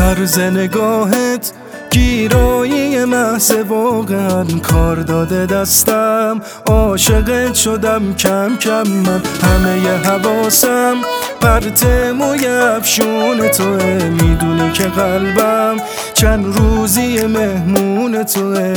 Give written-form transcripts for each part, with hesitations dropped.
طرز نگاهت گیرایی محض، واقعا کار داده دستم، عاشقت شدم کم کم من، همه حواسم پرت موی افشون توه، میدونی که قلبم چند روزی مهمون توه.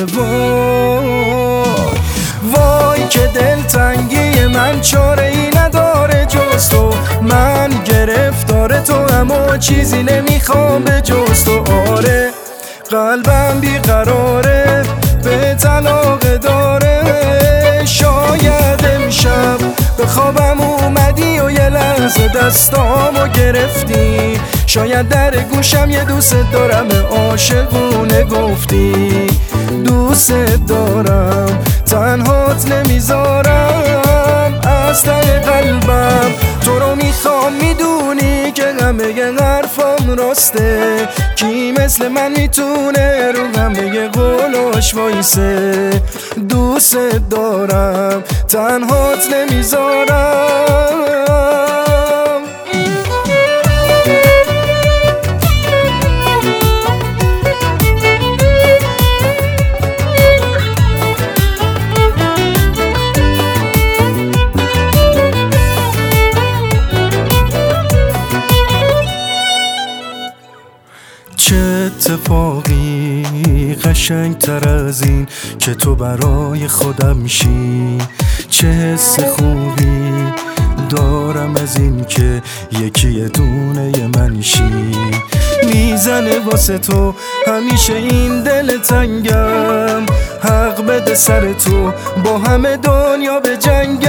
وای که دلتنگی من چاره ای نداره جز تو، من گرفتار تو اما چیزی نمیخوام به جز تو. آره قلبم بیقراره به طلاق داره، شاید امشب به خوابم اومدی و یه لحظه دستامو گرفتی، شاید در گوشم یه دوست دارم عاشقونه گفتی، دوست دارم تنهات نمیذارم، از ته قلبم تو رو میخوام، میدونی که همه حرفام راسته، کی مثل من میتونه رو همه قولاش وایسه، دوست دارم تنهات نمیذارم. چه اتفاقی قشنگ تر از این که تو برای خودم میشی، چه حس خوبی دارم از این که یکی یه دونه منشی، میزنه واسه تو همیشه این دل تنگم، حق بده سر تو با همه دنیا به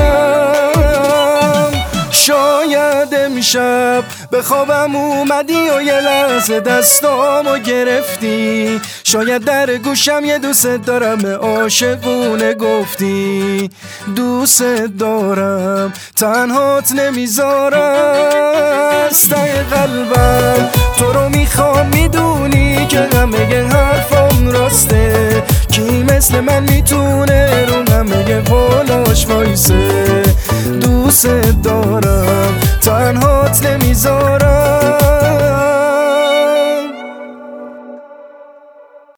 جنگم، شاید امشب به خوابم اومدی و یه لحظه دستامو گرفتی، شاید در گوشم یه دوست دارم عاشقونه گفتی، دوست دارم تنهات نمیذارم، از ته قلبم تو رو میخوام، میدونی که همه حرفام راسته، کی مثل من میتونه رو همه قولاش وایسه، دوست دارم تنهات نمیذارم.